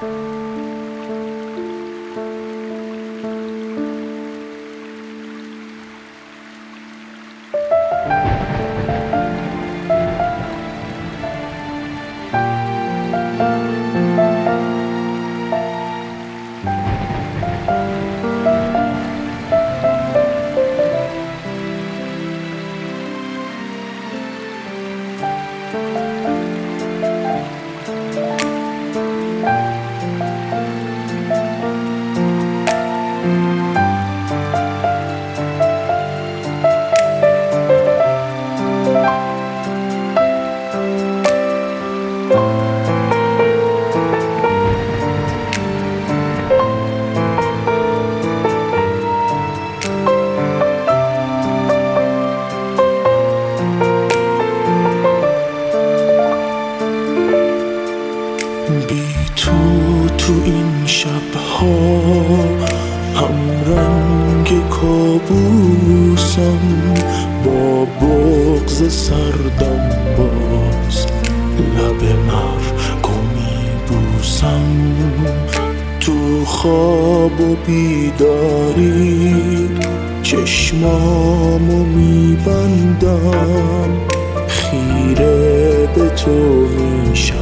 بی تو این شبها هم رنگ کابوسم، با بغض سردم باز لب مرگو میبوسم. تو خواب و بیداری چشمامو میبندم، خیره به تو میشم،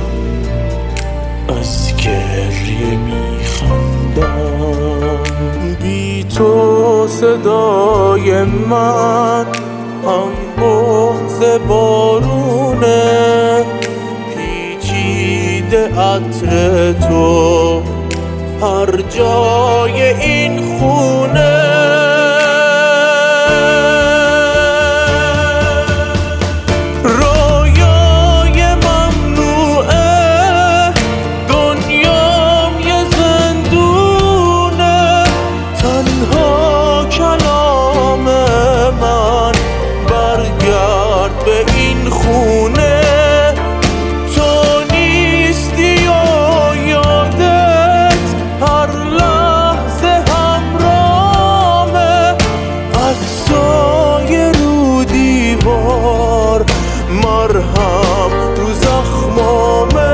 از گریه میخندم. بی تو صدای من هم بغض بارونه، پیچیده عطر تو هر جای این خونه. مرهم رو زخمامه.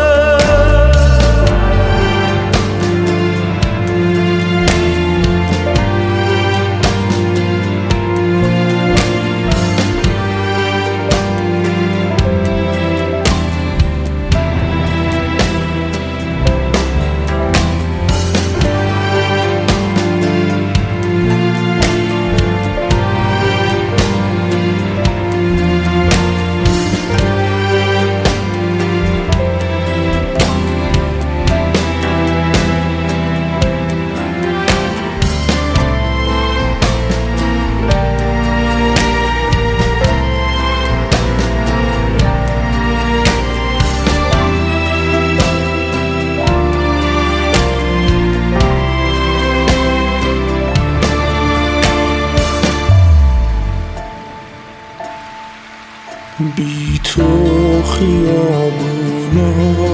بی تو خیابونا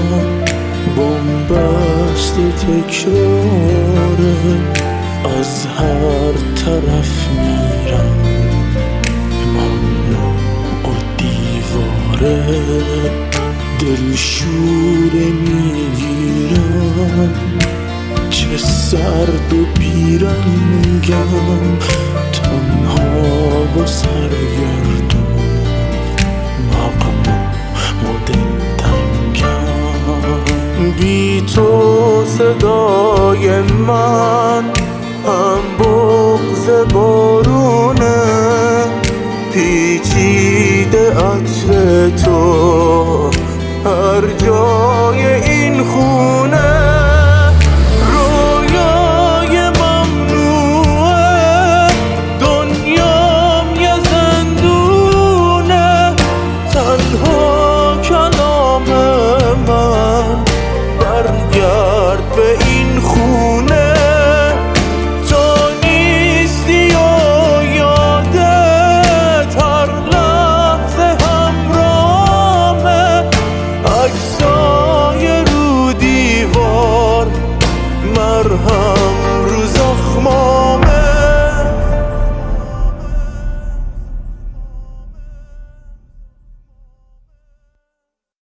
بنبست تکراره، از هر طرف میرم ممنوع و دیواره. دل شوره میگیرم، چه سرد و بیرنگم، تنها و سرگردون، بی تو صدای من هم بغض